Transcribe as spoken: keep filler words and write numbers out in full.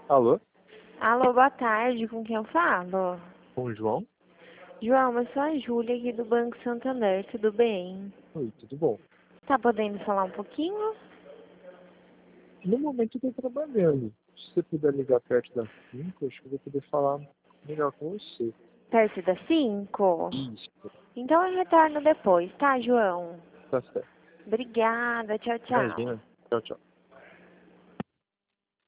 Alô? Alô, boa tarde, com quem eu falo? Com o João? João, eu sou a Júlia aqui do Banco Santander, tudo bem? Oi, tudo bom? Tá podendo falar um pouquinho? No momento eu estou trabalhando. Se você puder ligar perto das cinco, acho que eu vou poder falar melhor com você. Perto das cinco? Isso, Então eu retorno depois, tá, João? tá certo. Obrigada, tchau, tchau. Imagina. Tchau, tchau.